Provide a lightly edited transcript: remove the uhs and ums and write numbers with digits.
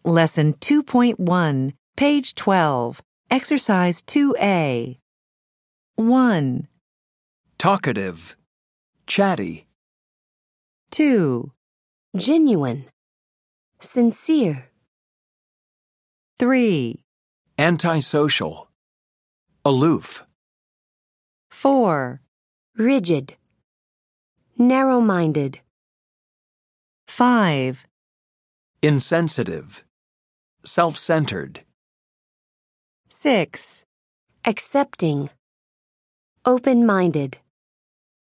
Lesson 2.1, page 12, Exercise 2A. 1, Talkative. Chatty. 2, Genuine. Sincere. 3, Antisocial. Aloof. 4, Rigid. Narrow-minded. 5, Insensitive. Self-centered. 6, Accepting. Open-minded.